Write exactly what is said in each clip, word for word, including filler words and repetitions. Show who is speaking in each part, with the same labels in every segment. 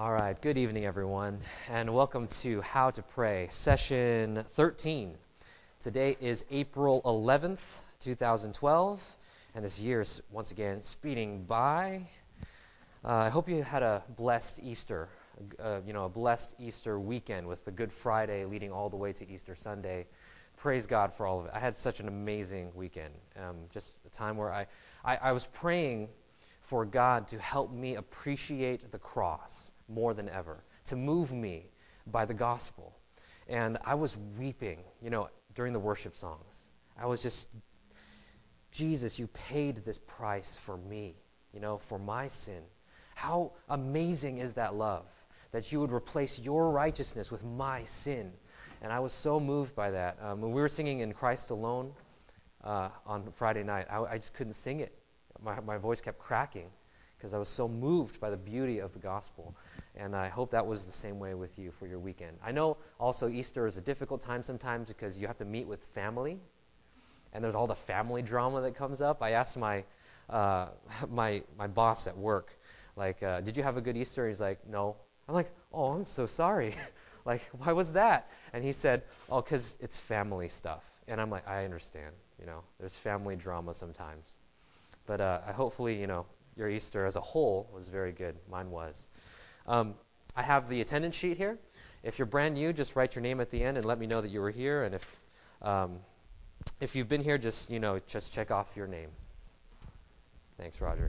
Speaker 1: All right, good evening, everyone, and welcome to How to Pray, session thirteen. Today is April eleventh, twenty twelve, and this year is once again speeding by. Uh, I hope you had a blessed Easter, uh, you know, a blessed Easter weekend with the Good Friday leading all the way to Easter Sunday. Praise God for all of it. I had such an amazing weekend, um, just a time where I, I, I was praying for God to help me appreciate the cross more than ever, to move me by the gospel. And I was weeping, you know, during the worship songs. I was just, Jesus, you paid this price for me, you know, for my sin. How amazing is that love, that you would replace your righteousness with my sin. And I was so moved by that. Um, when we were singing In Christ Alone uh, on Friday night, I, I just couldn't sing it. My, my voice kept cracking because I was so moved by the beauty of the gospel. And I hope that was the same way with you for your weekend. I know also Easter is a difficult time sometimes because you have to meet with family, and there's all the family drama that comes up. I asked my uh, my my boss at work, like, uh, did you have a good Easter? He's like, no. I'm like, oh, I'm so sorry. Like, why was that? And he said, oh, because it's family stuff. And I'm like, I understand. You know, there's family drama sometimes. But uh, I hopefully, you know, your Easter as a whole was very good. Mine was. Um, I have the attendance sheet here. If you're brand new, just write your name at the end and let me know that you were here. And if um, if you've been here, just, you know, just check off your name. Thanks, Roger.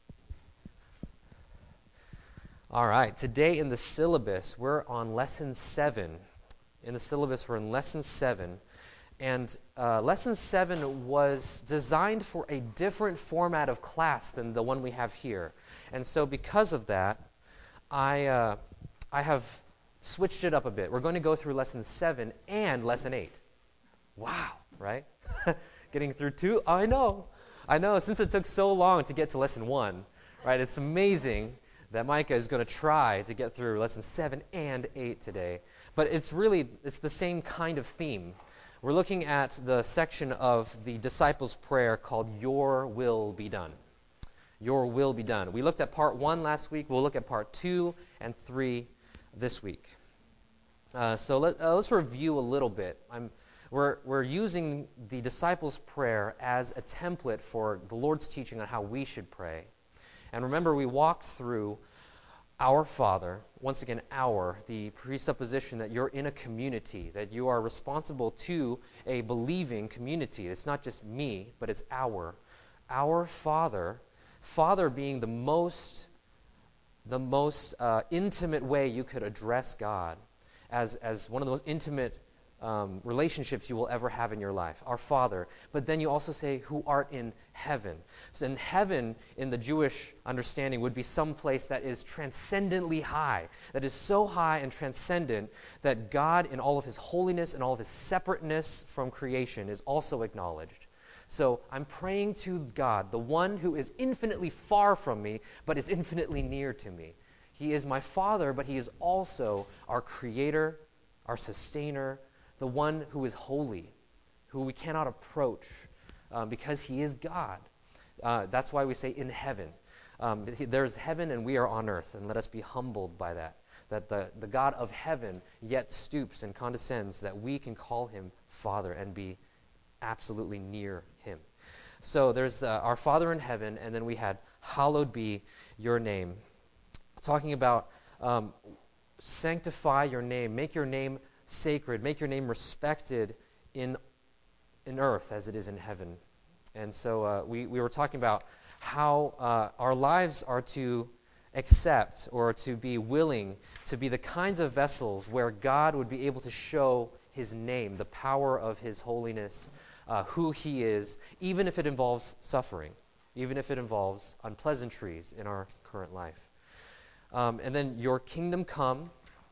Speaker 1: All right. Today in the syllabus, we're on lesson seven. In the syllabus, we're in lesson seven. And uh, lesson seven was designed for a different format of class than the one we have here. And so because of that, I, uh, I have switched it up a bit. We're going to go through lesson seven and lesson eight. Wow, right? Getting through two? I know. I know. Since it took so long to get to lesson one, right? It's amazing that Micah is going to try to get through lesson seven and eight today. But it's really, it's the same kind of theme. We're looking at the section of the disciples' prayer called Your Will Be Done. Your will be done. We looked at part one last week. We'll look at part two and three this week. Uh, so let, uh, let's review a little bit. I'm, we're, we're using the disciples' prayer as a template for the Lord's teaching on how we should pray. And remember, we walked through Our Father, once again, our, the presupposition that you're in a community, that you are responsible to a believing community. It's not just me, but it's our. Our Father, Father being the most, the most uh, intimate way you could address God, as, as one of the most intimate um, relationships you will ever have in your life, our Father. But then you also say, who art in heaven. So in heaven, in the Jewish understanding, would be some place that is transcendently high, that is so high and transcendent that God, in all of his holiness and all of his separateness from creation, is also acknowledged. So I'm praying to God, the one who is infinitely far from me, but is infinitely near to me. He is my Father, but he is also our Creator, our Sustainer, the one who is holy, who we cannot approach um, because he is God. Uh, that's why we say in heaven. Um, there's heaven and we are on earth, and let us be humbled by that, that the, the God of heaven yet stoops and condescends, that we can call him Father and be absolutely near him. So there's the, our Father in heaven, and then we had hallowed be your name, talking about um, sanctify your name, make your name sacred, make your name respected in in earth as it is in heaven. And so uh, we, we were talking about how uh, our lives are to accept or to be willing to be the kinds of vessels where God would be able to show his name, the power of his holiness, uh, who he is, even if it involves suffering, even if it involves unpleasantries in our current life. Um, and then your kingdom come.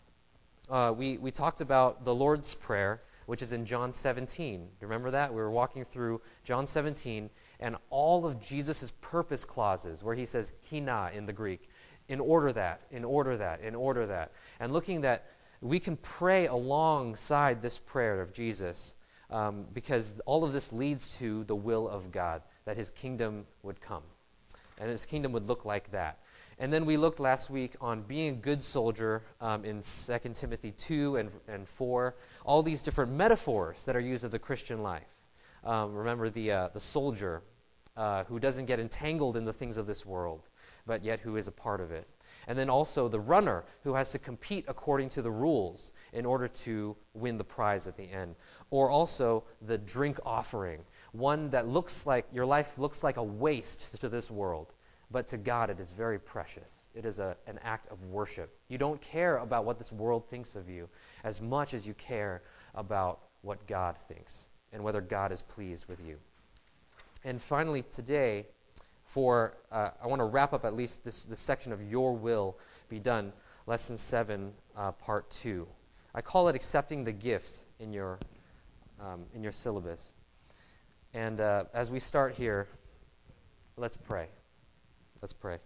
Speaker 1: Uh, we, we talked about the Lord's Prayer, which is in John seventeen. Remember that? We were walking through John seventeen and all of Jesus' purpose clauses where he says, hina in the Greek, in order that, in order that, in order that. And looking that we can pray alongside this prayer of Jesus um, because all of this leads to the will of God, that his kingdom would come. And his kingdom would look like that. And then we looked last week on being a good soldier um, in Second Timothy two and, and four, all these different metaphors that are used of the Christian life. Um, remember the, uh, the soldier uh, who doesn't get entangled in the things of this world, but yet who is a part of it. And then also the runner who has to compete according to the rules in order to win the prize at the end. Or also the drink offering, one that looks like, your life looks like a waste to this world, but to God it is very precious. It is a, an act of worship. You don't care about what this world thinks of you as much as you care about what God thinks and whether God is pleased with you. And finally today, for uh, I want to wrap up at least this, this section of Your Will Be Done, Lesson seven, uh, Part two. I call it Accepting the Gift in your, um, in your syllabus. And uh, as we start here, let's pray. Let's pray.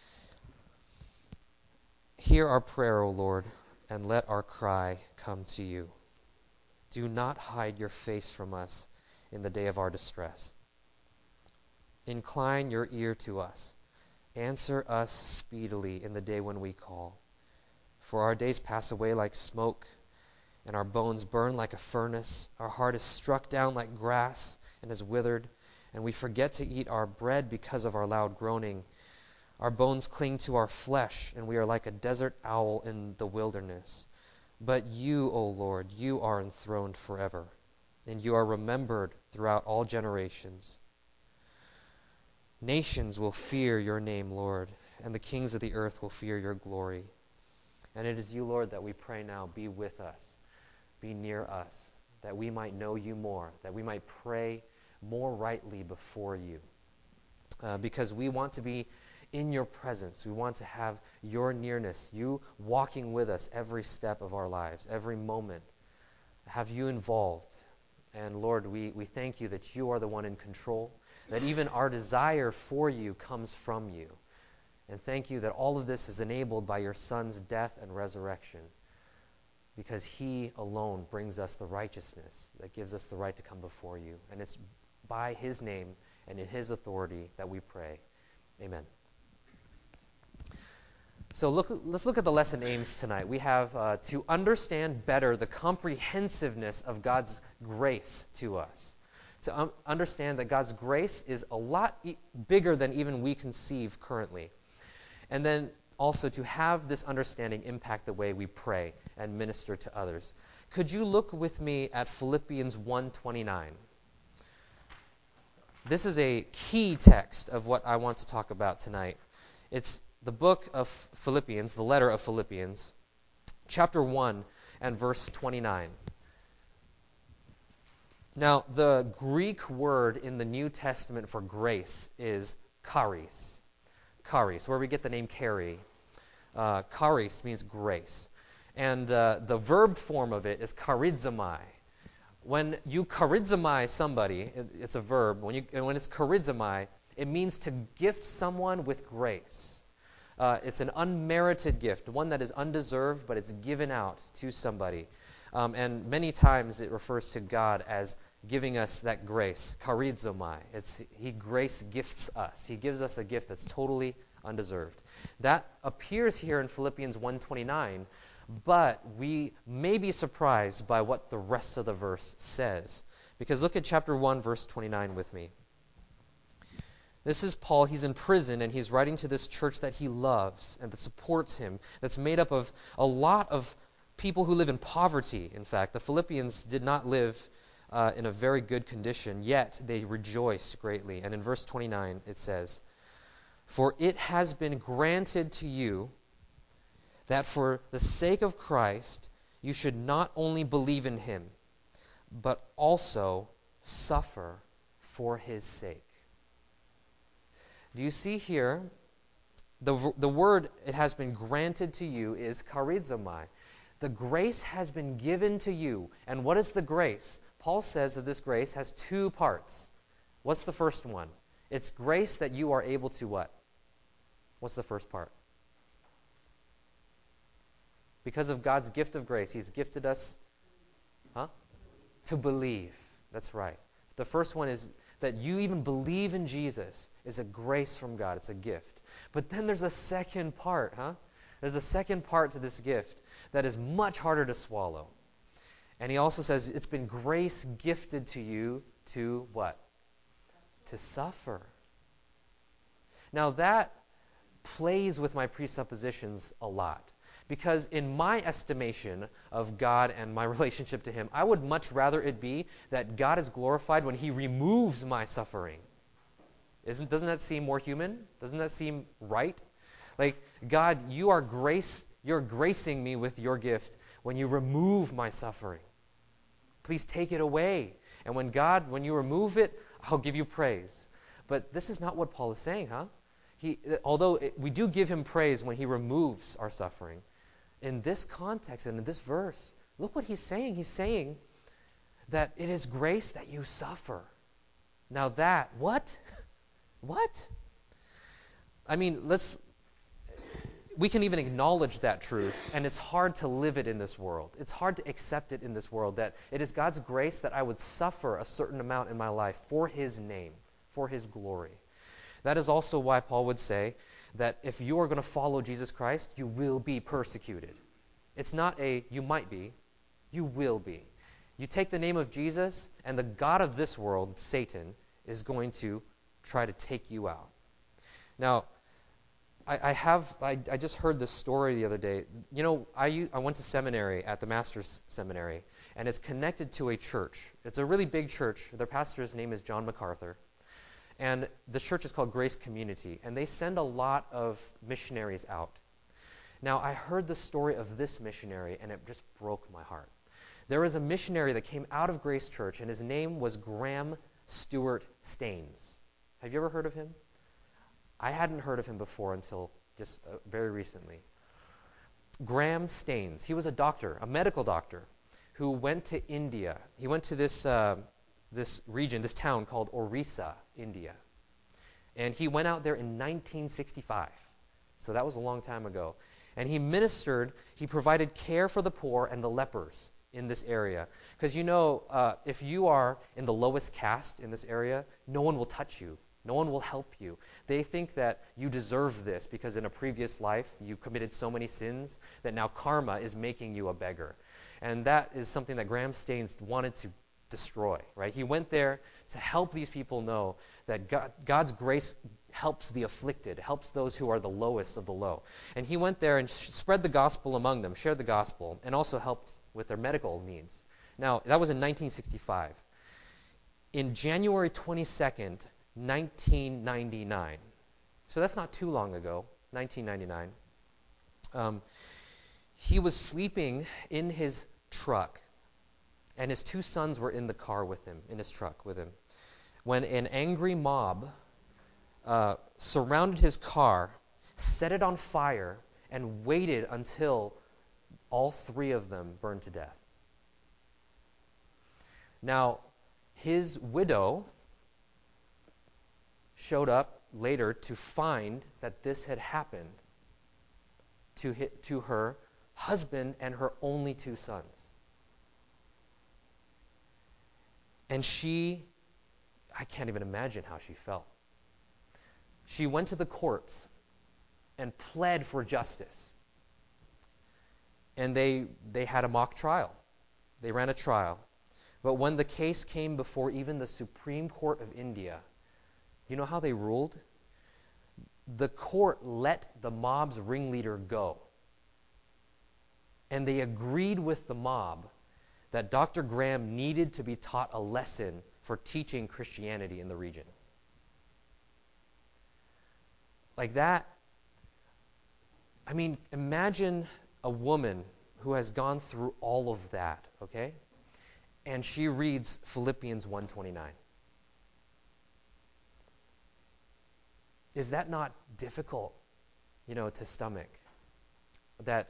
Speaker 1: Hear our prayer, O Lord, and let our cry come to you. Do not hide your face from us in the day of our distress. Incline your ear to us. Answer us speedily in the day when we call. For our days pass away like smoke, and our bones burn like a furnace. Our heart is struck down like grass and is withered, and we forget to eat our bread because of our loud groaning. Our bones cling to our flesh, and we are like a desert owl in the wilderness. But you, O Lord, you are enthroned forever, and you are remembered throughout all generations. Nations will fear your name, Lord, and the kings of the earth will fear your glory. And it is you, Lord, that we pray now, be with us, be near us, that we might know you more, that we might pray more rightly before you. Uh, because we want to be in your presence. We want to have your nearness, you walking with us every step of our lives, every moment. Have you involved. And Lord, we, we thank you that you are the one in control, that even our desire for you comes from you. And thank you that all of this is enabled by your Son's death and resurrection, because he alone brings us the righteousness that gives us the right to come before you. And it's by his name and in his authority that we pray. Amen. So look, let's look at the lesson aims tonight. We have uh, to understand better the comprehensiveness of God's grace to us. To um, understand that God's grace is a lot e- bigger than even we conceive currently. And then also to have this understanding impact the way we pray and minister to others. Could you look with me at Philippians one twenty-nine? This is a key text of what I want to talk about tonight. It's the book of Philippians, the letter of Philippians, chapter one and verse twenty-nine. Now, the Greek word in the New Testament for grace is charis. Charis, where we get the name carry. Uh, charis means grace. And uh, the verb form of it is charizomai. When you charizomai somebody, it, it's a verb. When, you, when it's charizomai, it means to gift someone with grace. Uh, it's an unmerited gift, one that is undeserved, but it's given out to somebody. Um, and many times it refers to God as giving us that grace, charizomai. It's He grace gifts us. He gives us a gift that's totally undeserved. That appears here in Philippians one twenty-nine, but we may be surprised by what the rest of the verse says. Because look at chapter one, verse twenty-nine with me. This is Paul. He's in prison, and he's writing to this church that he loves and that supports him, that's made up of a lot of people who live in poverty, in fact. The Philippians did not live uh, in a very good condition, yet they rejoice greatly. And in verse twenty-nine, it says, "For it has been granted to you that for the sake of Christ you should not only believe in him, but also suffer for his sake." Do you see here, the, the word "it has been granted to you" is charizomai. The grace has been given to you. And what is the grace? Paul says that this grace has two parts. What's the first one? It's grace that you are able to what? What's the first part? Because of God's gift of grace, he's gifted us, huh? To believe. That's right. The first one is that you even believe in Jesus is a grace from God. It's a gift. But then there's a second part, huh? There's a second part to this gift that is much harder to swallow. And he also says it's been grace gifted to you to what? To suffer. Now that plays with my presuppositions a lot. Because in my estimation of God and my relationship to him, I would much rather it be that God is glorified when he removes my suffering. Isn't, doesn't that seem more human? Doesn't that seem right? Like, God, you are grace, you're gracing me with your gift when you remove my suffering. Please take it away. And when God, when you remove it, I'll give you praise. But this is not what Paul is saying, huh? He, although it, we do give him praise when he removes our suffering, in this context and in this verse, look what he's saying. He's saying that it is grace that you suffer. Now that, what? What? I mean, let's, we can even acknowledge that truth, and it's hard to live it in this world. It's hard to accept it in this world, that it is God's grace that I would suffer a certain amount in my life for his name, for his glory. That is also why Paul would say that if you are going to follow Jesus Christ, you will be persecuted. It's not a you might be, you will be. You take the name of Jesus, and the god of this world, Satan, is going to try to take you out. Now, I, I have I, I just heard this story the other day. You know, I I went to seminary at the Master's Seminary, and it's connected to a church. It's a really big church. Their pastor's name is John MacArthur. And the church is called Grace Community, and they send a lot of missionaries out. Now, I heard the story of this missionary, and it just broke my heart. There was a missionary that came out of Grace Church, and his name was Graham Stewart Staines. Have you ever heard of him? I hadn't heard of him before until just uh, very recently. Graham Staines, he was a doctor, a medical doctor, who went to India. He went to this... Uh, this region, this town called Orissa, India. And he went out there in nineteen sixty-five. So that was a long time ago. And he ministered, he provided care for the poor and the lepers in this area. Because you know, uh, if you are in the lowest caste in this area, no one will touch you. No one will help you. They think that you deserve this because in a previous life you committed so many sins that now karma is making you a beggar. And that is something that Graham Staines wanted to destroy, right? He went there to help these people know that God, God's grace helps the afflicted, helps those who are the lowest of the low. And he went there and sh- spread the gospel among them, shared the gospel, and also helped with their medical needs. Now, that was in nineteen sixty-five. In January twenty-second, nineteen ninety-nine, so that's not too long ago, nineteen ninety-nine, um, he was sleeping in his truck. And his two sons were in the car with him, in his truck with him, when an angry mob uh, surrounded his car, set it on fire, and waited until all three of them burned to death. Now, his widow showed up later to find that this had happened to, hit, to her husband and her only two sons. And she, I can't even imagine how she felt. She went to the courts and pled for justice. And they they had a mock trial. They ran a trial. But when the case came before even the Supreme Court of India, you know how they ruled? The court let the mob's ringleader go. And they agreed with the mob that Doctor Graham needed to be taught a lesson for teaching Christianity in the region. Like that, I mean, imagine a woman who has gone through all of that, okay? And she reads Philippians one twenty-nine. Is that not difficult, you know, to stomach? That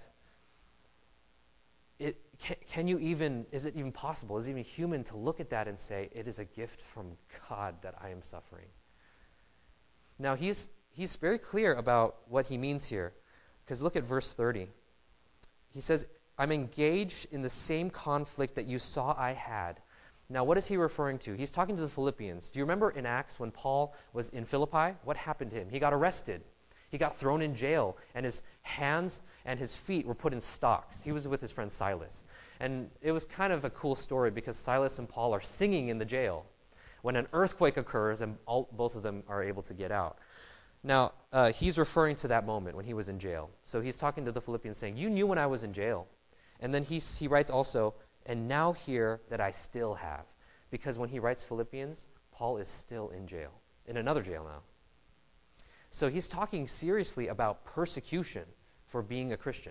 Speaker 1: It, can, can you even, is it even possible, is it even human to look at that and say, it is a gift from God that I am suffering? Now, he's he's very clear about what he means here, because look at verse thirty. He says, I'm engaged in the same conflict that you saw I had. Now, what is he referring to? He's talking to the Philippians. Do you remember in Acts when Paul was in Philippi? What happened to him? He got arrested. He got thrown in jail, and his hands and his feet were put in stocks. He was with his friend Silas. And it was kind of a cool story because Silas and Paul are singing in the jail when an earthquake occurs and all, both of them are able to get out. Now, uh, he's referring to that moment when he was in jail. So he's talking to the Philippians saying, you knew when I was in jail. And then he, he writes also, and now hear that I still have. Because when he writes Philippians, Paul is still in jail, in another jail now. So he's talking seriously about persecution for being a Christian.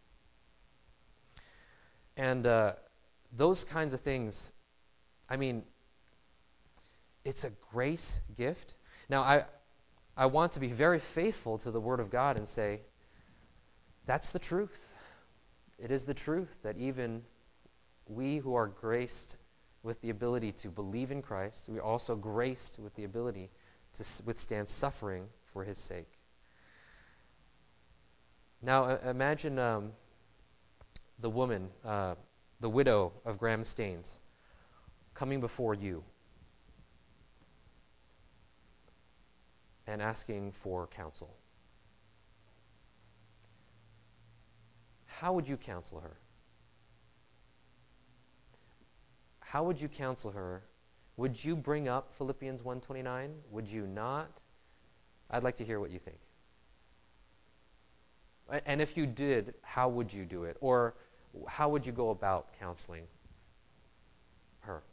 Speaker 1: And uh, those kinds of things, I mean, it's a grace gift. Now, I, I want to be very faithful to the Word of God and say, that's the truth. It is the truth that even we who are graced with the ability to believe in Christ, we are also graced with the ability to withstand suffering for his sake. Now, uh, imagine um, the woman, uh, the widow of Graham Staines, coming before you and asking for counsel. How would you counsel her? How would you counsel her? Would you bring up Philippians one twenty-nine? Would you not? I'd like to hear what you think. And if you did, how would you do it? Or how would you go about counseling her?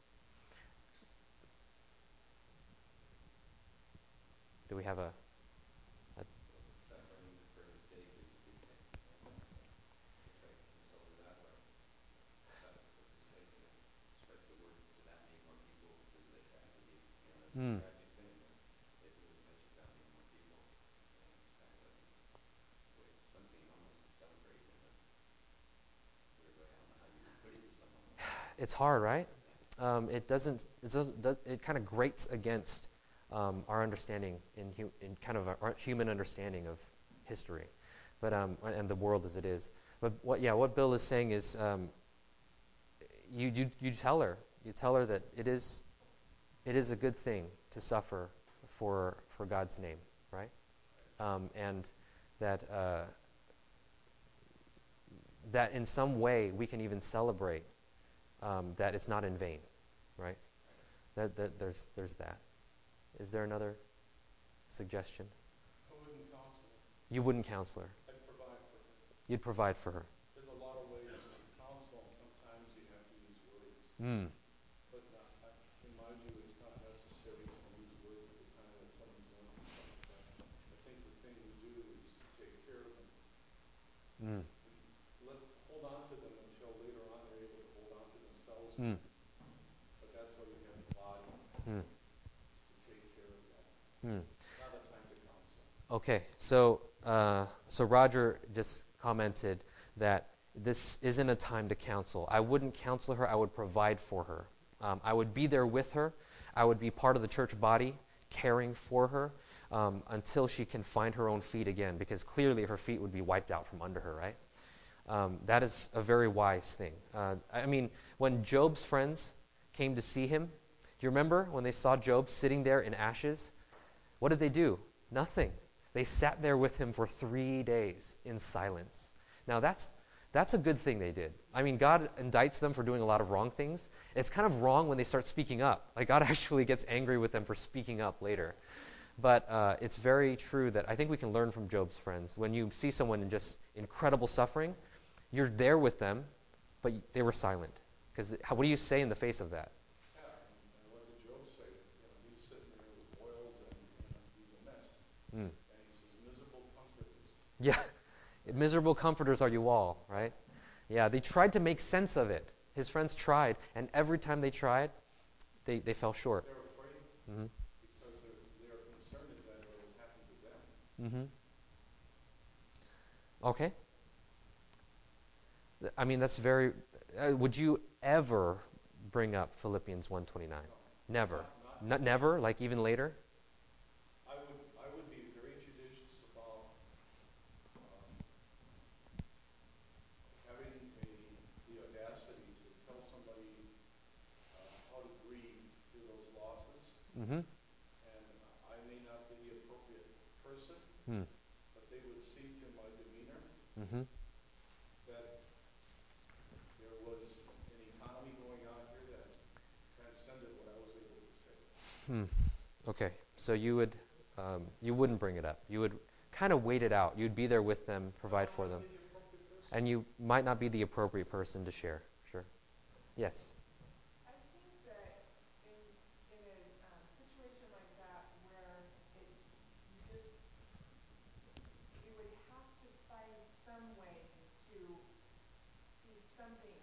Speaker 1: Do we have a... a
Speaker 2: Suffering for his sake is a good thing. And uh, I try to console her that way. Suffer for his sake and then spreads the word so that many more people through the tragedy. You know, it's a
Speaker 1: mm,
Speaker 2: tragic thing, but it really touches that many more people. And it's kind of a way, something almost to celebrate in a weird way. I don't know how you would put it to someone like that.
Speaker 1: it's hard, right? Um, it doesn't, it, doesn't, it kind of grates against um, our understanding in, hu- in kind of our human understanding of history, but um, and the world as it is. But what, yeah, what Bill is saying is, um, you, you you tell her, you tell her that it is, it is a good thing to suffer for for God's name, right? Um, and that uh, that in some way we can even celebrate um, that it's not in vain, right? That, that there's there's that. Is there another suggestion?
Speaker 3: I wouldn't counsel her.
Speaker 1: You wouldn't counsel her.
Speaker 3: I'd provide for her.
Speaker 1: You'd provide for her.
Speaker 3: There's a lot of ways to counsel, and sometimes you have to use words.
Speaker 1: Mm.
Speaker 3: But not, I, in my view, it's not necessary to use words at the time that someone's going through something. But I think the thing to do is to take care of them
Speaker 1: Mm.
Speaker 3: and let, hold on to them until later on they're able to hold on to themselves.
Speaker 1: Mm.
Speaker 3: But that's why you have the body.
Speaker 1: Mm.
Speaker 3: It's to take care of them.
Speaker 1: Mm.
Speaker 3: Not a time to counsel.
Speaker 1: Okay, so uh, so Roger just commented that this isn't a time to counsel. I wouldn't counsel her. I would provide for her. Um, I would be there with her. I would be part of the church body, caring for her um, until she can find her own feet again, because clearly her feet would be wiped out from under her, right? Um, that is a very wise thing. Uh, I mean, when Job's friends came to see him, do you remember when they saw Job sitting there in ashes? What did they do? Nothing. They sat there with him for three days in silence. Now, that's that's a good thing they did. I mean, God indicts them for doing a lot of wrong things. It's kind of wrong when they start speaking up. Like, God actually gets angry with them for speaking up later. But uh, it's very true that I think we can learn from Job's friends. When you see someone in just incredible suffering, you're there with them, but they were silent. Because what do you say in the face of that?
Speaker 3: Yeah, and, and what did Job say? You know, he's sitting there with boils and, and he's a mess.
Speaker 1: Mm.
Speaker 3: And he says, miserable comforters.
Speaker 1: Yeah. Miserable comforters are you all, right? Yeah, they tried to make sense of it. His friends tried, and every time they tried, they, they fell short.
Speaker 3: They're afraid
Speaker 1: Mm-hmm.
Speaker 3: because their their concern is that it will happen to them.
Speaker 1: Mm-hmm. Okay. Th- I mean, that's very... Uh, would you ever bring up Philippians one twenty-nine?
Speaker 3: No,
Speaker 1: Never.
Speaker 3: not not.
Speaker 1: N- never? Like even later?
Speaker 3: I would I would be very judicious about um, having a the audacity to tell somebody uh, how to
Speaker 1: Mm-hmm.
Speaker 3: And uh, I may not be the appropriate person,
Speaker 1: Mm.
Speaker 3: but they would see through my demeanor
Speaker 1: Mm-hmm.
Speaker 3: that there was an economy going on here that transcended what I was able to say.
Speaker 1: Hmm. Okay. So you would, um, you wouldn't bring it up. You would kind of wait it out. You'd be there with them,
Speaker 3: But I
Speaker 1: provide
Speaker 3: might
Speaker 1: for
Speaker 3: not
Speaker 1: them,
Speaker 3: be the appropriate person.
Speaker 1: and you might not be the appropriate person to share. Sure. Yes.
Speaker 4: I think that in in a um, situation like that where it you just you would have to find some way to see something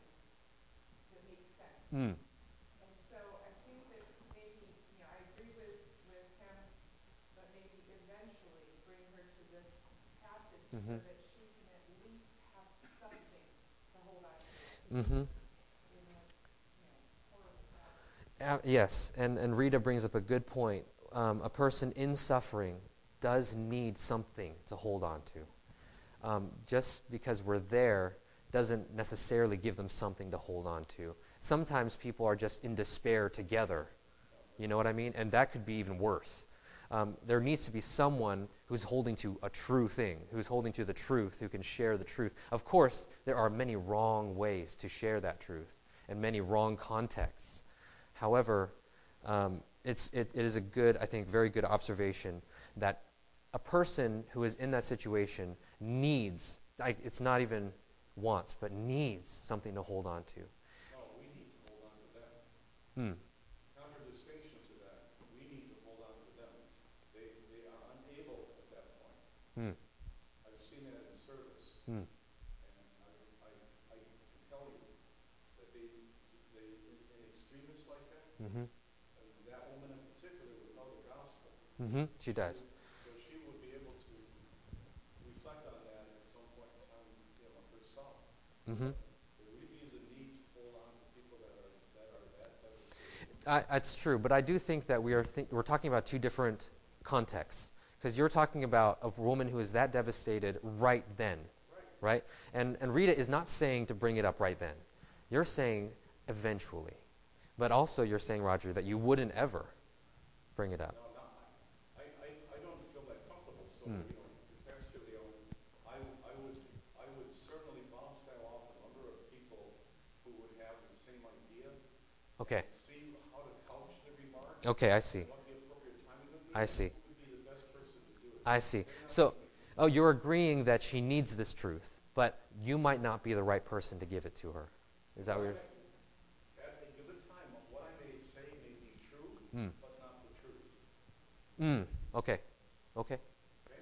Speaker 4: that makes sense.
Speaker 1: Mm.
Speaker 4: And so I think that maybe, you know, I agree with with him, but maybe eventually bring her to this passage so
Speaker 1: Mm-hmm.
Speaker 4: that she can at least have something to hold on to
Speaker 1: Mm-hmm.
Speaker 4: in this, you know, horrible tragedy.
Speaker 1: Uh, yes, and, and Rita brings up a good point. Um, a person in suffering does need something to hold on to. Um, just because we're there doesn't necessarily give them something to hold on to. Sometimes people are just in despair together. You know what I mean? And that could be even worse. Um, there needs to be someone who's holding to a true thing, who's holding to the truth, who can share the truth. Of course, there are many wrong ways to share that truth and many wrong contexts. However, um, it's, it, it is a good, I think, very good observation that a person who is in that situation needs, I, it's not even wants, but needs something to hold on to.
Speaker 3: No, we need to hold on to them.
Speaker 1: Hmm.
Speaker 3: Contradistinction to that, we need to hold on to them. They, they are unable at that point.
Speaker 1: Hmm.
Speaker 3: I've seen that in service,
Speaker 1: Hmm.
Speaker 3: and I, I, I can tell you that they, they in, in extremists like that,
Speaker 1: Mm-hmm.
Speaker 3: uh, that woman in particular would know the gospel.
Speaker 1: Mm-hmm. She does.
Speaker 3: Would, so she would be able to reflect on that at some point in time, you know, herself.
Speaker 1: Mm-hmm.
Speaker 3: But there really is a need to hold on to people that are that are that devastated.
Speaker 1: I, that's true, but I do think that we are think, we're talking about two different contexts. Because you're talking about a woman who is that devastated right then,
Speaker 3: Right.
Speaker 1: right? And, and Rita is not saying to bring it up right then. You're saying eventually. But also you're saying, Roger, that you wouldn't ever bring it up.
Speaker 3: No, not I, I, I don't feel that comfortable. So
Speaker 1: Mm.
Speaker 3: you know, contextually, I would, I would, I would certainly bounce that off a number of people who would have the same idea,
Speaker 1: Okay.
Speaker 3: and see how to couch the remark,
Speaker 1: Okay, I see.
Speaker 3: and what the appropriate timing would be,
Speaker 1: I
Speaker 3: and
Speaker 1: see.
Speaker 3: who would be the best person to do it.
Speaker 1: I see.
Speaker 3: It may not
Speaker 1: So,
Speaker 3: be me.
Speaker 1: oh, you're agreeing that she needs this truth, but you might not be the right person to give it to her. Is that
Speaker 3: What
Speaker 1: what
Speaker 3: I
Speaker 1: you're
Speaker 3: may,
Speaker 1: saying?
Speaker 3: at a given time, what I may say may be true,
Speaker 1: Mm.
Speaker 3: but not the truth.
Speaker 1: Mm. Okay. Okay.
Speaker 3: Okay?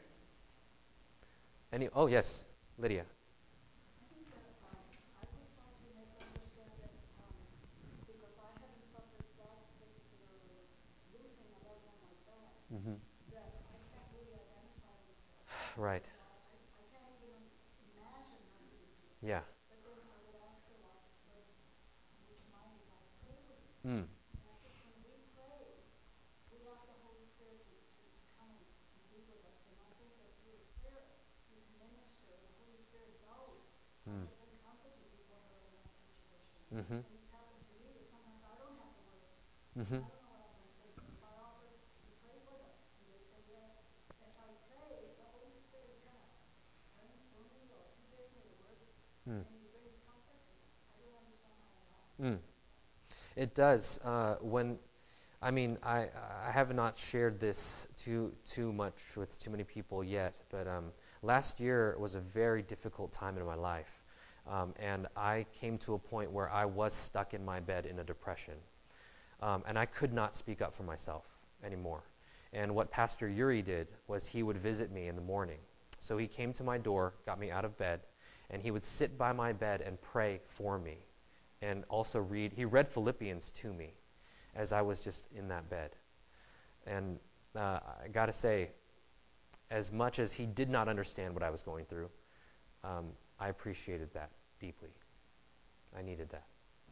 Speaker 1: Any? Oh, yes, Lydia.
Speaker 5: I think that um, I would try to make her understand that um, because I haven't suffered that particular losing a loved one like that,
Speaker 1: Mm-hmm.
Speaker 5: that I can't really identify with her.
Speaker 1: Right.
Speaker 5: You know, I, I, I can't even imagine her being here.
Speaker 1: Yeah.
Speaker 5: But then I would ask her, like, but would you mind if I pray with you?
Speaker 1: Mm.
Speaker 5: And I think when we pray, we ask the Holy Spirit to, to, to come and, and be with us. And I think that through the prayer, you can minister, and the Holy Spirit knows how
Speaker 1: Mm.
Speaker 5: to bring comfort to people that are in that situation.
Speaker 1: Mm-hmm.
Speaker 5: And it's happened to me that sometimes I don't have the words, and
Speaker 1: Mm-hmm.
Speaker 5: I don't know what I'm going to say. But if I offer to pray for them, and they say yes, as I pray, the Holy Spirit is kind of praying for me, or He gives me the words,
Speaker 1: Mm.
Speaker 5: and He brings comfort to me. I don't understand how it happens,
Speaker 1: Mm.
Speaker 5: but it does.
Speaker 1: It does. Uh, when I mean, I I have not shared this too too much with too many people yet, but um, last year was a very difficult time in my life, um, and I came to a point where I was stuck in my bed in a depression, um, and I could not speak up for myself anymore. And what Pastor Yuri did was he would visit me in the morning. So he came to my door, got me out of bed, and he would sit by my bed and pray for me, and also read. He read Philippians to me as I was just in that bed. And uh, I got to say, as much as he did not understand what I was going through, um, I appreciated that deeply. I needed that.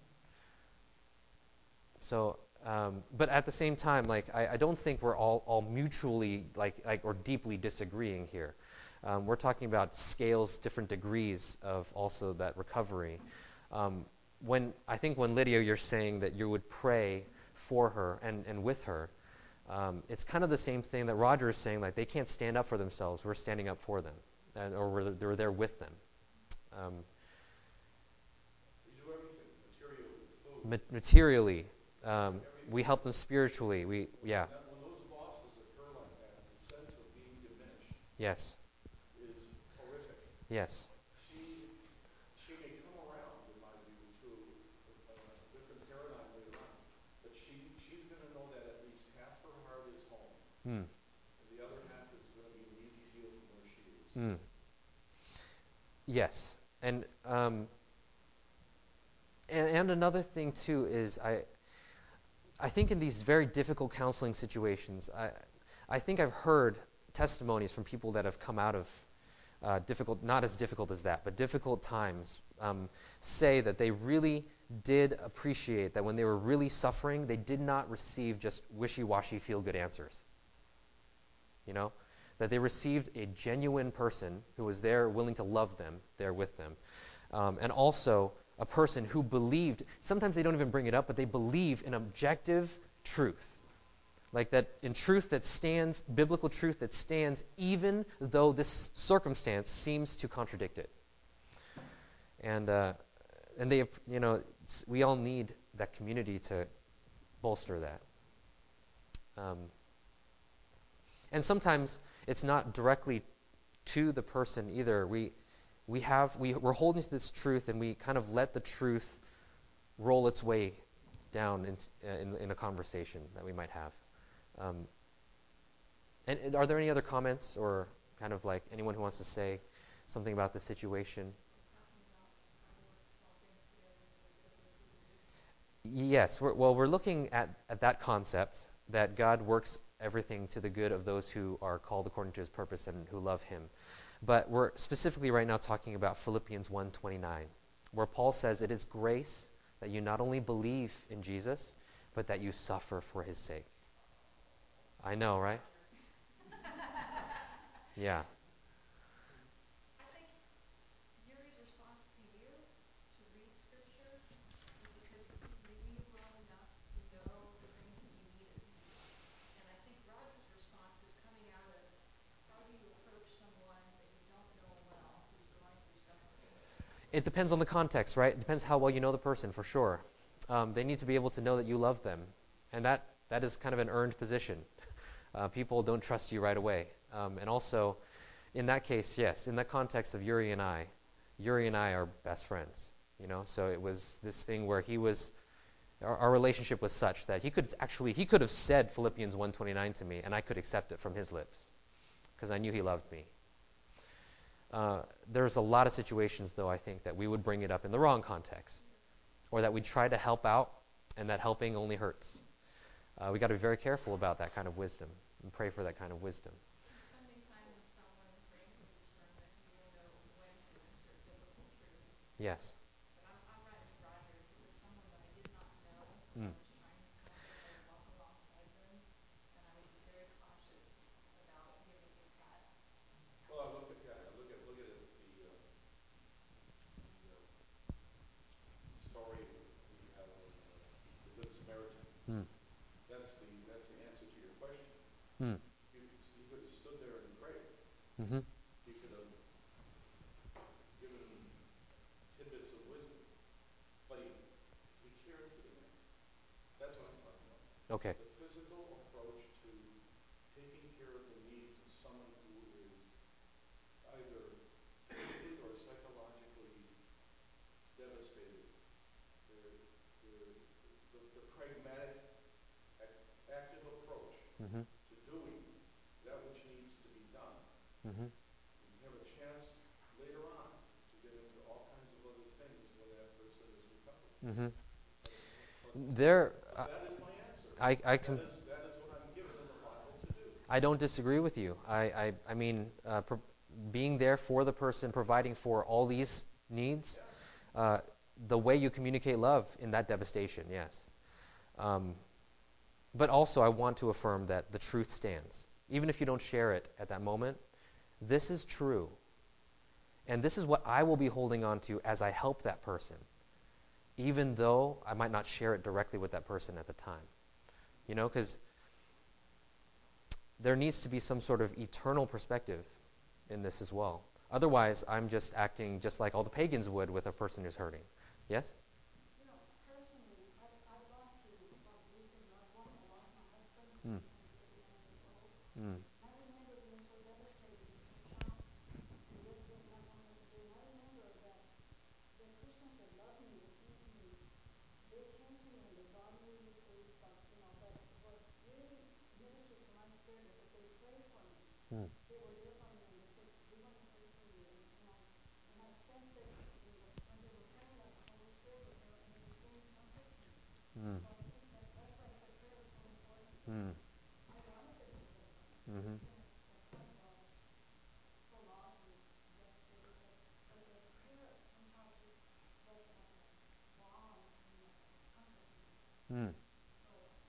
Speaker 1: So, um, but at the same time, like I, I don't think we're all, all mutually like like or deeply disagreeing here. Um, we're talking about scales, different degrees of also that recovery. Um, when I think when Lydia, you're saying that you would pray for her and, and with her, Um, it's kind of the same thing that Roger is saying, like they can't stand up for themselves. We're standing up for them, and, or we're, we're there with them. Um,
Speaker 3: We do everything materially, the food.
Speaker 1: ma- materially, um,
Speaker 3: everything.
Speaker 1: we help them spiritually. We, yeah,
Speaker 3: When, that, when those losses occur like that, the sense of being diminished
Speaker 1: yes,
Speaker 3: is horrific.
Speaker 1: yes,
Speaker 3: She, she may come around, in my view, to a, a, a different paradigm later on, but she, she's going to know that at least half her heart is home,
Speaker 1: mm,
Speaker 3: and the other half is going to be an easy deal from where she is.
Speaker 1: mm, yes, and um, and and another thing too is I. I think in these very difficult counseling situations, I, I think I've heard testimonies from people that have come out of uh, difficult, not as difficult as that, but difficult times, um, say that they really did appreciate that when they were really suffering, they did not receive just wishy-washy feel-good answers. You know? That they received a genuine person who was there willing to love them, there with them. Um, and also a person who believed, sometimes they don't even bring it up, but they believe in objective truth. Like that in truth that stands, biblical truth that stands, even though this circumstance seems to contradict it. And uh, and they, you know, we all need that community to bolster that. Um, and sometimes it's not directly to the person either. We we have we we're holding to this truth, and we kind of let the truth roll its way down in in, in a conversation that we might have. Um, and, and are there any other comments or kind of like anyone who wants to say something about the situation?
Speaker 5: Talking about how to work all things together for the good of those who believe.
Speaker 1: Yes. We're, well, we're looking at, at that concept that God works everything to the good of those who are called according to his purpose and who love him. But we're specifically right now talking about Philippians one twenty-nine, where Paul says it is grace that you not only believe in Jesus, but that you suffer for his sake. I know, right? Yeah.
Speaker 5: I think Yuri's response to you to read scripture was because he knew you well enough to know the things that you needed. And I think Roger's response is coming out of how do you approach someone that you don't know well who's going through suffering.
Speaker 1: It depends on the context, right? It depends how well you know the person, for sure. Um, they need to be able to know that you love them. And that, that is kind of an earned position. Uh, people don't trust you right away. Um, and also, in that case, yes, in that context of Yuri and I, Yuri and I are best friends. You know, so it was this thing where he was, our, our relationship was such that he could actually, he could have said Philippians one twenty-nine to me, and I could accept it from his lips, because I knew he loved me. Uh, there's a lot of situations, though, I think, that we would bring it up in the wrong context, or that we'd try to help out, and that helping only hurts. Uh, we got to be very careful about that kind of wisdom, and pray for that kind of wisdom.
Speaker 5: And spending time with someone and praying for the discernment, you will know when to insert biblical truth.
Speaker 1: Yes.
Speaker 5: But I'm, I'm right with Roger. If it was someone that I did not know, that
Speaker 1: Mm.
Speaker 5: I was trying to comfort, I would walk alongside them, and I would be very cautious about giving you pat
Speaker 3: Well, I
Speaker 5: counsel.
Speaker 3: look at yeah, I look at look at it, the uh, the uh, story that you have of uh, the Good Samaritan.
Speaker 1: Mm.
Speaker 3: That's the that's the answer to your question.
Speaker 1: Mm.
Speaker 3: You could, he could have stood there and prayed.
Speaker 1: Mm-hmm.
Speaker 3: He could have given tidbits of wisdom, but he he cared for the man. That's what I'm talking about.
Speaker 1: Okay.
Speaker 3: The physical approach to taking care of the needs of someone who is either physically or psychologically devastated. They're, they're, the, the pragmatic, ac- active approach
Speaker 1: Mm-hmm.
Speaker 3: to doing that which needs to be done.
Speaker 1: Mm-hmm.
Speaker 3: You can have a chance later on to get into all kinds of other things when that person is recovered.
Speaker 1: Mm-hmm.
Speaker 3: But, but,
Speaker 1: There,
Speaker 3: but
Speaker 1: uh,
Speaker 3: that is my answer.
Speaker 1: I, I can.
Speaker 3: That is, that is what I'm given in the Bible to do.
Speaker 1: I don't disagree with you. I, I, I mean, uh, pro- being there for the person, providing for all these needs,
Speaker 3: Yeah.
Speaker 1: uh, the way you communicate love in that devastation, yes. Um, but also, I want to affirm that the truth stands. Even if you don't share it at that moment, this is true. And this is what I will be holding on to as I help that person, even though I might not share it directly with that person at the time. You know, because there needs to be some sort of eternal perspective in this as well. Otherwise, I'm just acting just like all the pagans would with a person who's hurting. Yes?
Speaker 6: You know, personally, I've, I've gone through uh, losing loved ones. I lost my husband. He
Speaker 1: Mm.
Speaker 6: was only thirty-nine years old.
Speaker 1: Mm.
Speaker 6: And I remember being so devastated and so shocked and just being not knowing what to do. And I remember that the Christians that loved me, that cared for me, they came to me and they brought me the food. But, you know, but what really ministered to my spirit was that they prayed for me.
Speaker 1: Mm.
Speaker 6: They were there for me and they said, we want to pray for you. And, and I and I sensed that in the, when they were praying that the Holy Spirit was there and it was bringing comfort to me.
Speaker 1: Mm.
Speaker 6: So I think that that's why I said prayer was so important because
Speaker 1: Mm.
Speaker 6: I wanted them to pray for me. I've
Speaker 1: Mm-hmm.
Speaker 6: been at a point where I was so lost and devastated, but but their prayer somehow just was like a balm and like a comfort to me.
Speaker 1: Mm.
Speaker 6: So,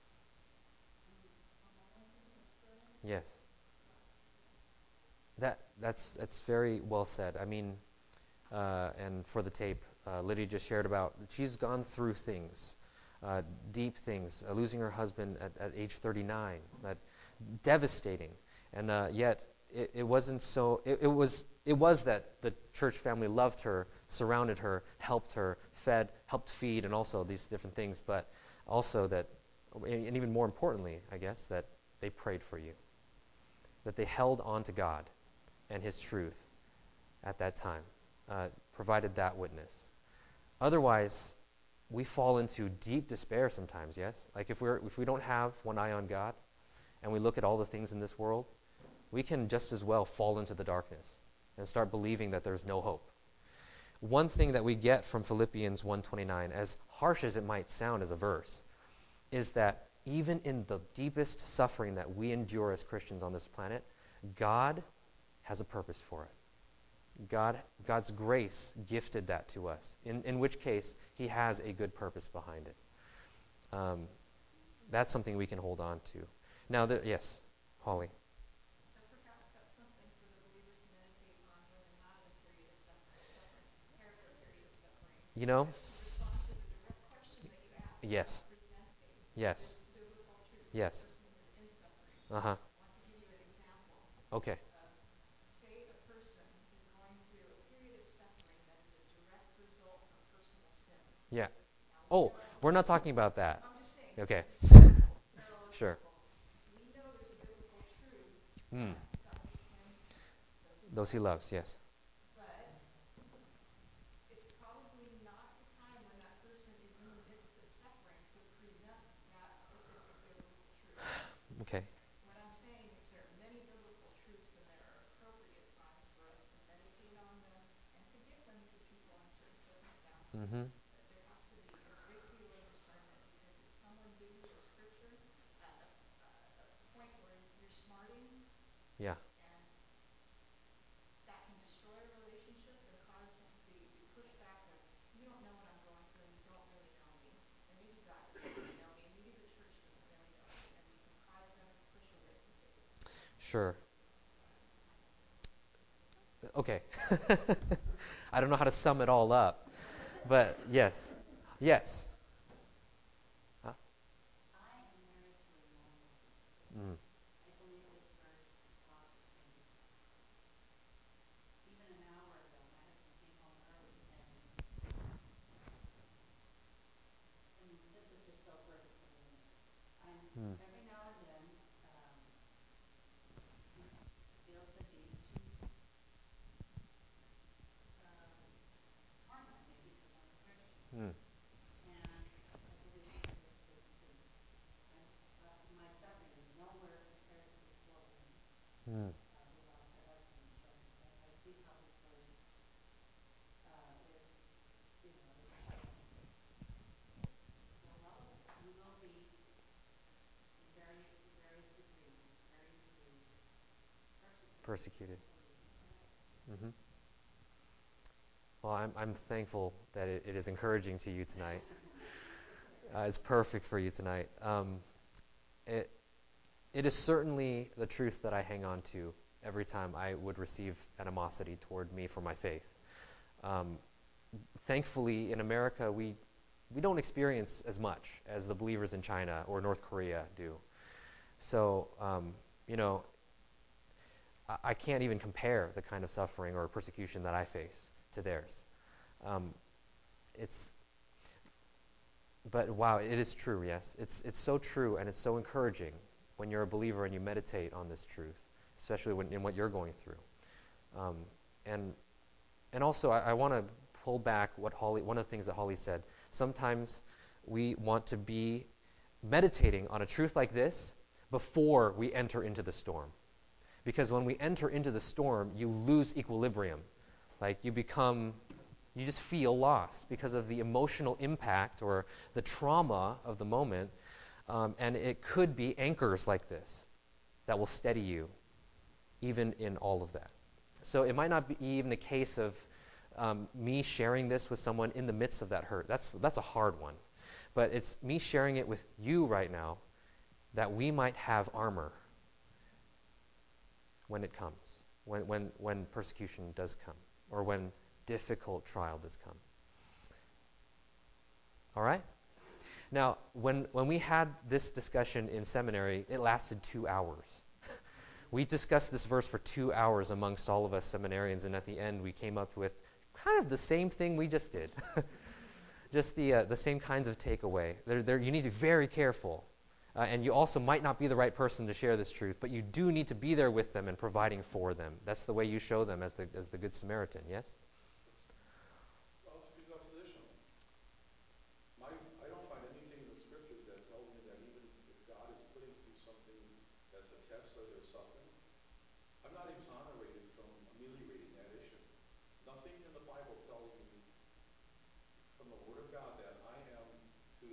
Speaker 6: I mean, from my own personal experience,
Speaker 1: Yes.
Speaker 6: yeah, yeah.
Speaker 1: That that's that's very well said. I mean, uh, and for the tape, uh, Lydia just shared about she's gone through things, uh, deep things, uh, losing her husband at, at age thirty-nine, that devastating, and uh, yet it, it wasn't so. It, it was it was that the church family loved her, surrounded her, helped her, fed, helped feed, and also these different things. But also that, and even more importantly, I guess that they prayed for you, that they held on to God and His truth at that time, uh, provided that witness. Otherwise, we fall into deep despair sometimes, yes? Like if we're if we don't have one eye on God and we look at all the things in this world, we can just as well fall into the darkness and start believing that there's no hope. One thing that we get from Philippians one twenty-nine, as harsh as it might sound as a verse, is that even in the deepest suffering that we endure as Christians on this planet, God has a purpose for it. God, God's grace gifted that to us, in, in which case He has a good purpose behind it. Um, that's something we can hold on to. Now, the, yes, Holly.
Speaker 5: So perhaps that's something for the believer to meditate on when they're not in a period of suffering, suffering, prepared for a period of suffering.
Speaker 1: You know?
Speaker 5: Because to respond to the direct question that you asked
Speaker 1: Yes.
Speaker 5: about presenting
Speaker 1: Yes.
Speaker 5: this biblical truth to a
Speaker 1: Yes.
Speaker 5: person who is in suffering,
Speaker 1: Uh-huh.
Speaker 5: I want to give you an example.
Speaker 1: Okay.
Speaker 5: Um, say a person is going through a period of suffering that is a direct result from personal sin.
Speaker 1: Yeah.
Speaker 5: Now we
Speaker 1: Oh,
Speaker 5: know,
Speaker 1: we're not talking about that.
Speaker 5: I'm just saying,
Speaker 1: Okay.
Speaker 5: just an example, parallel
Speaker 1: Sure.
Speaker 5: example. We know there's a biblical truth
Speaker 1: Mm.
Speaker 5: that God will cleanse those He
Speaker 1: Those He
Speaker 5: loves.
Speaker 1: loves, yes.
Speaker 5: But it's probably not the time when that person is in the midst of suffering to present that specific biblical truth.
Speaker 1: Okay.
Speaker 5: What I'm saying is there are many biblical truths and there are appropriate times for us to meditate on them and to give them to people in certain circumstances.
Speaker 1: Mm-hmm.
Speaker 5: But there has to be a great deal of discernment, because if someone gives you a scripture at a, a, a point where you're smarting,
Speaker 1: Yeah.
Speaker 5: and that can destroy a relationship and cause the, the pushback of, you don't know what I'm going through and you don't really know me. And maybe God doesn't really know me and maybe the church doesn't really know me, and you can cause them to push away from faith.
Speaker 1: Sure. Okay. I don't know how to sum it all up, but yes. Yes. Huh?
Speaker 7: I am married to a normal man.
Speaker 1: Mm.
Speaker 7: I believe this verse talks to me. Even an hour ago, my husband came home early, and and this is just so perfect for me. I'm
Speaker 1: Mm.
Speaker 7: every now and then um, he feels the need to um, torment me because I'm a Christian,
Speaker 1: Mm.
Speaker 7: and I believe he feels this too. I'm uh, my suffering is nowhere compared to this poor woman
Speaker 1: Mm.
Speaker 7: uh, who lost her husband. So I, I see how this verse uh, is, you know, it's um, so relevant. We will be in various various degrees, varying degrees, persecuted
Speaker 1: Persecuted.
Speaker 7: as believers. Yes.
Speaker 1: Mm-hmm. Well, I'm I'm thankful that it, it is encouraging to you tonight. Uh, it's perfect for you tonight. Um, it it is certainly the truth that I hang on to every time I would receive animosity toward me for my faith. Um, thankfully, in America, we we don't experience as much as the believers in China or North Korea do. So um, you know, I, I can't even compare the kind of suffering or persecution that I face to theirs. Um, it's, but wow, it is true. Yes, it's it's so true, and it's so encouraging when you're a believer and you meditate on this truth, especially when in what you're going through. Um, and and also, I, I want to pull back what Holly. One of the things that Holly said. Sometimes we want to be meditating on a truth like this before we enter into the storm. Because when we enter into the storm, you lose equilibrium. Like you become, you just feel lost because of the emotional impact or the trauma of the moment. Um, and it could be anchors like this that will steady you even in all of that. So it might not be even a case of um, me sharing this with someone in the midst of that hurt. That's, that's a hard one. But it's me sharing it with you right now that we might have armor when it comes, when, when, when persecution does come, or when difficult trial does come. All right? Now, when, when we had this discussion in seminary, it lasted two hours. We discussed this verse for two hours amongst all of us seminarians, and at the end we came up with kind of the same thing we just did. Just the, uh, the same kinds of takeaway. They're, they're, you need to be very careful. Uh, and you also might not be the right person to share this truth, but you do need to be there with them and providing for them. That's the way you show them as the, as the Good Samaritan, yes?
Speaker 3: Well, it's presuppositional. My, I don't find anything in the scriptures that tells me that even if God is putting through something that's a test or they're suffering, I'm not exonerated from ameliorating that issue. Nothing in the Bible tells me from the Word of God that I am to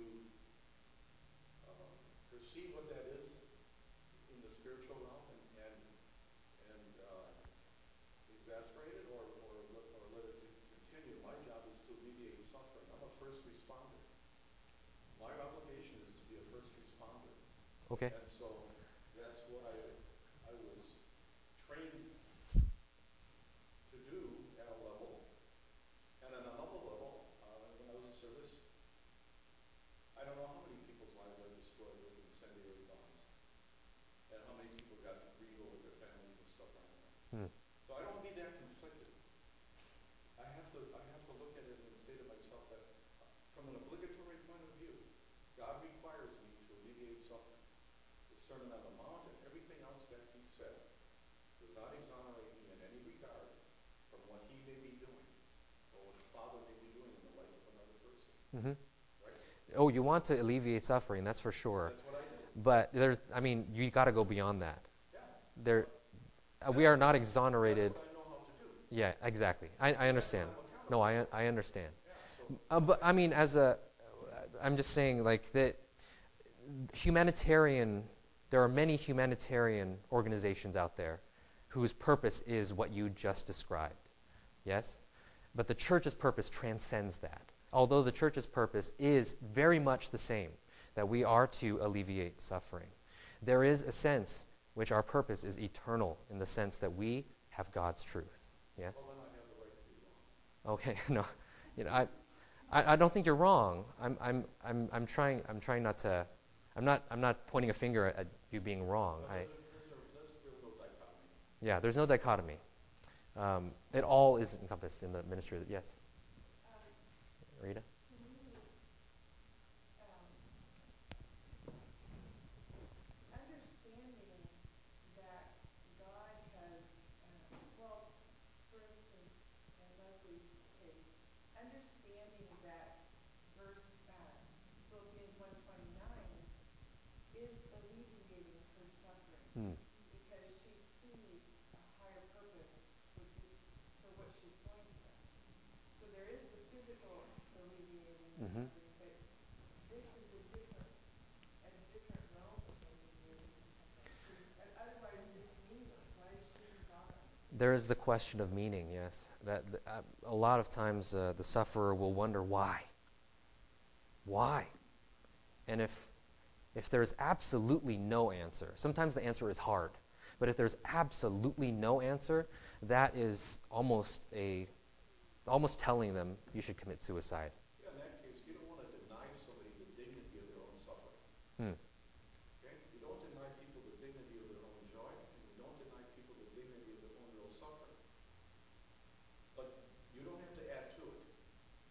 Speaker 3: um, perceive what that is in the spiritual realm and and and uh, exasperate it or or let, or let it to continue. My job is to alleviate suffering. I'm a first responder. My obligation is to be a first responder,
Speaker 1: Okay.
Speaker 3: and so that's what I I was trained to do at a level, and on another level, uh, when I was in service, I don't know how many people's lives I've destroyed with incendiary bombs, and how many people got to grieve over their families and stuff like that.
Speaker 1: Hmm.
Speaker 3: So I don't want to be that conflicted. I have to I have to look at it and say to myself that uh, from an obligatory point of view, God requires me to alleviate suffering. The Sermon on the Mount and everything else that he said does not exonerate me in any regard from what he may be doing or what the Father may be doing in the life of another person.
Speaker 1: Mm-hmm.
Speaker 3: Right?
Speaker 1: Oh, you want to alleviate suffering, that's for sure.
Speaker 3: That's what I do.
Speaker 1: But there's, I mean, you got to go beyond that.
Speaker 3: Yeah.
Speaker 1: There,
Speaker 3: But
Speaker 1: uh, we are not
Speaker 3: that's
Speaker 1: exonerated.
Speaker 3: what I know how to do.
Speaker 1: Yeah, exactly. I, I understand.
Speaker 3: That's what I'm
Speaker 1: No,
Speaker 3: accountable
Speaker 1: I, I understand.
Speaker 3: for. Yeah, so,
Speaker 1: Uh, but I mean, as a, I'm just saying, like that, humanitarian. There are many humanitarian organizations out there whose purpose is what you just described. Yes, but the church's purpose transcends that. Although the church's purpose is very much the same, that we are to alleviate suffering, there is a sense which our purpose is eternal in the sense that we have God's truth. Yes.
Speaker 3: well, then I have the right to be wrong.
Speaker 1: Okay. No, you know, I, I, I don't think you're wrong. I'm, I'm, I'm, I'm trying. I'm trying not to. I'm not. I'm not pointing a finger at you being wrong.
Speaker 3: But
Speaker 1: I,
Speaker 3: there's, a, there's, a, there's really no dichotomy.
Speaker 1: yeah. There's no dichotomy. Um, it all is encompassed in the ministry. That, yes,
Speaker 4: Um,
Speaker 1: Rita.
Speaker 4: to me, um, understanding that God has, um, well, for instance, in Leslie's case, understanding that verse um, Philippians one twenty-nine is alleviating her suffering
Speaker 1: Hmm.
Speaker 4: because she sees a higher purpose for do, for what she's going through. So there is the physical alleviating the
Speaker 1: Mm-hmm.
Speaker 4: suffering, but this is a different a different realm of alleviating her suffering because otherwise it's meaningless. Why is she even bothering?
Speaker 1: There is the question of meaning. Yes, that uh, a lot of times uh, the sufferer will wonder why. Why? And if if there's absolutely no answer, sometimes the answer is hard, but if there's absolutely no answer, that is almost a almost telling them you should commit suicide.
Speaker 3: Yeah, in that case, you don't want to deny somebody the dignity of their own suffering.
Speaker 1: Hmm.
Speaker 3: Okay? You don't deny people the dignity of their own joy.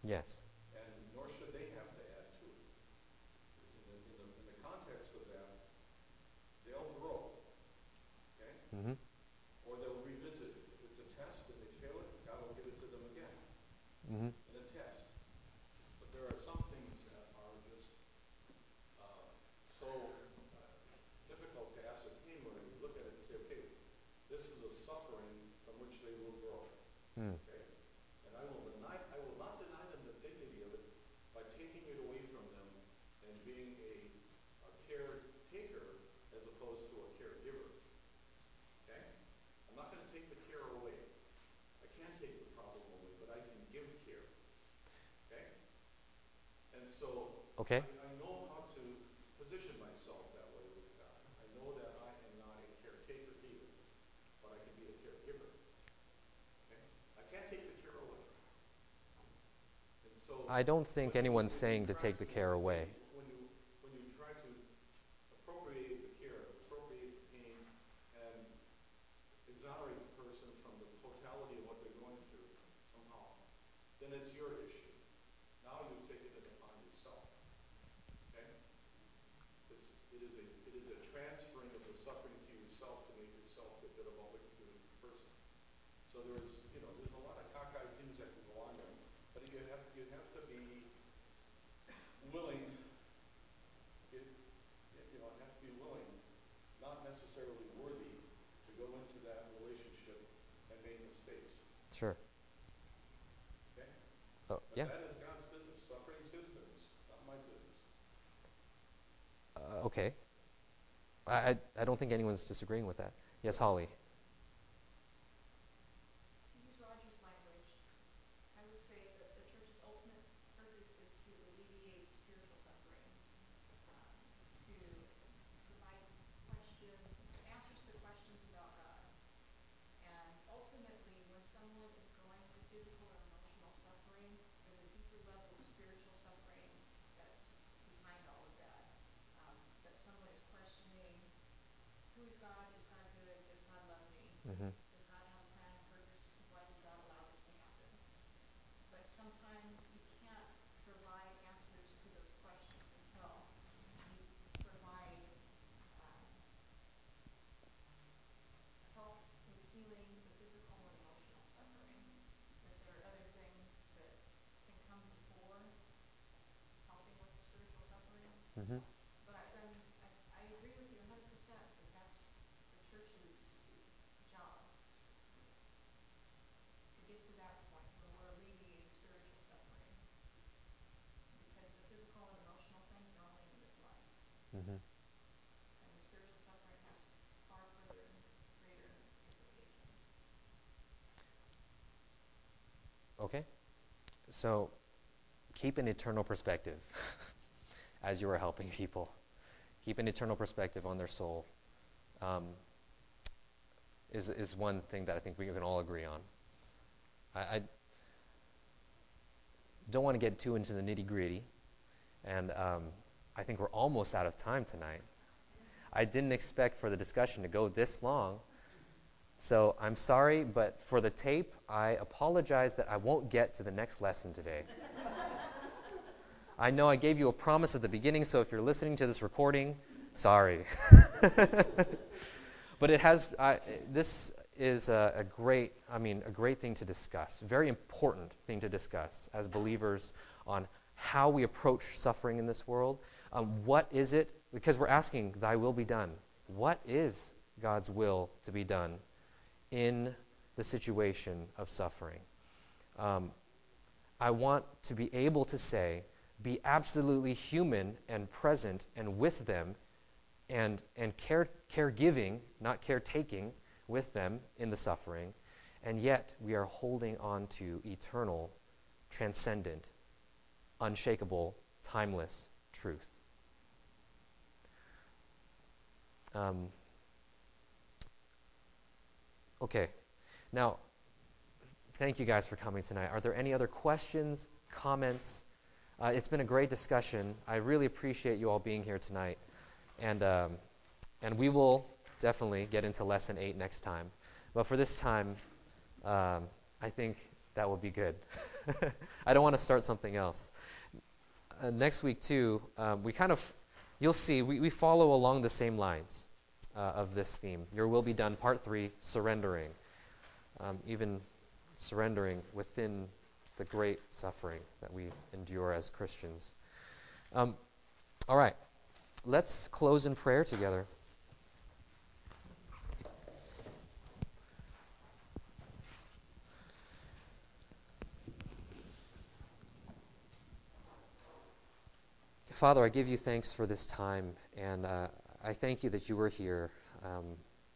Speaker 1: Yes.
Speaker 3: And nor should they have to add to it. In the, in the, in the context of that, they'll grow, okay?
Speaker 1: Mm-hmm.
Speaker 3: Or they'll revisit it. If it's a test and they fail it, God will give it to them again
Speaker 1: Mm-hmm.
Speaker 3: in a test. But there are some things that are just uh, so uh, difficult to ascertain when we look at it and say, okay, this is a suffering from which they will grow,
Speaker 1: Mm.
Speaker 3: okay? And I will deny, I will not deny them the dignity of it by taking it away from them and being a, a caretaker as opposed to a caregiver, okay? I'm not going to take the care away. I can't take the problem away, but I can give care, okay? And so
Speaker 1: Okay.
Speaker 3: I, I know how to position myself that way with God. I know that I am not a caretaker, He is, but I can be a caregiver, okay? I can't take the care away. And so
Speaker 1: I don't think
Speaker 3: when you
Speaker 1: anyone's
Speaker 3: when you
Speaker 1: saying to
Speaker 3: try
Speaker 1: take the
Speaker 3: to
Speaker 1: care away.
Speaker 3: when you when you try to appropriate the care, appropriate the pain, and exonerate the person from the totality of what they're going through somehow, then it's your issue. Now you've taken it upon yourself. Okay? It's it is a it is a transferring of the suffering to yourself to make yourself feel good about what you're doing for the person. So there's you know there's a lot of cockeyed things that can go on there, but you have you have to be willing. You, you know have to be willing, not necessarily worthy, to go into that relationship and make mistakes.
Speaker 1: Sure.
Speaker 3: Okay?
Speaker 1: Oh,
Speaker 3: But
Speaker 1: yeah.
Speaker 3: that is God's business. Suffering's His business, not my business.
Speaker 1: Uh, okay. I, I I don't think anyone's disagreeing with that. Yes, Holly.
Speaker 5: To use Roger's language, I would say that the church's ultimate purpose is to alleviate spiritual suffering, um, to provide questions, answers to questions about God. And ultimately, when someone is going through physical or emotional suffering, there's a deeper level of spiritual suffering that's behind all of that. Um, that someone is questioning, who is God? Is God good? Does God love me?
Speaker 1: Mm-hmm.
Speaker 5: Does God have a plan and purpose? Why did God allow this to happen? But sometimes you can't provide answers to those questions until you provide um, help with healing the physical and emotional suffering. That there are other things that can come before helping with the spiritual suffering.
Speaker 1: Mm-hmm.
Speaker 5: But I, then I, I agree with you one hundred percent that that's the church's job to get to that point where we're alleviating spiritual suffering. Because the physical and emotional things are only in this life.
Speaker 1: Mm-hmm.
Speaker 5: And the spiritual suffering has far further and greater implications.
Speaker 1: Okay. So keep an eternal perspective as you are helping people. Keep an eternal perspective on their soul. Um, is is one thing that I think we can all agree on. I, I don't want to get too into the nitty gritty, and um, I think we're almost out of time tonight. I didn't expect for the discussion to go this long, so I'm sorry, but for the tape, I apologize that I won't get to the next lesson today. I know I gave you a promise at the beginning, so if you're listening to this recording, sorry. But it has, uh, this is a, a great, I mean, a great thing to discuss, very important thing to discuss as believers on how we approach suffering in this world. Um, what is it? Because we're asking, thy will be done. What is God's will to be done in the situation of suffering? Um, I want to be able to say, be absolutely human and present and with them and, and care, caregiving, not caretaking, with them in the suffering, and yet we are holding on to eternal, transcendent, unshakable, timeless truth. Um, okay, now, thank you guys for coming tonight. Are there any other questions, comments? Uh, it's been a great discussion. I really appreciate you all being here tonight. And, um, and we will definitely get into lesson eight next time. But for this time, um, I think that will be good. I don't want to start something else. Uh, next week, too, um, we kind of, you'll see, we, we follow along the same lines uh, of this theme. Your will be done, part three, surrendering. Um, even surrendering within the great suffering that we endure as Christians. Um, all right, let's close in prayer together. Father, I give you thanks for this time, and uh, I thank you that you are here, um,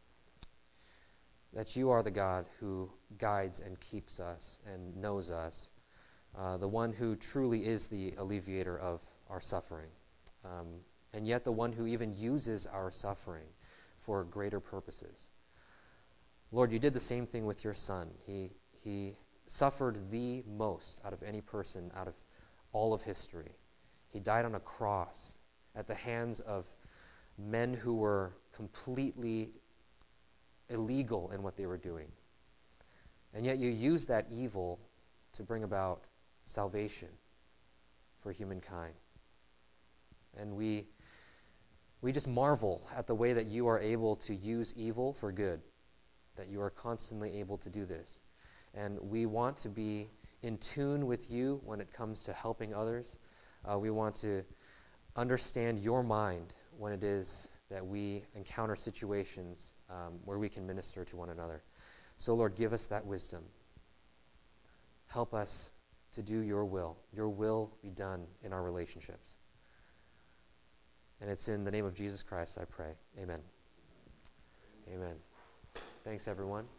Speaker 1: that you are the God who guides and keeps us and knows us, uh, the one who truly is the alleviator of our suffering, um, and yet the one who even uses our suffering for greater purposes. Lord, you did the same thing with your Son. He, he suffered the most out of any person out of all of history. He died on a cross at the hands of men who were completely illegal in what they were doing. And yet you used that evil to bring about salvation for humankind. And we, we just marvel at the way that you are able to use evil for good, that you are constantly able to do this. And we want to be in tune with you when it comes to helping others. Uh, we want to understand your mind when it is that we encounter situations um, where we can minister to one another. So, Lord, give us that wisdom. Help us to do your will. Your will be done in our relationships. And it's in the name of Jesus Christ I pray. Amen. Amen. Thanks, everyone.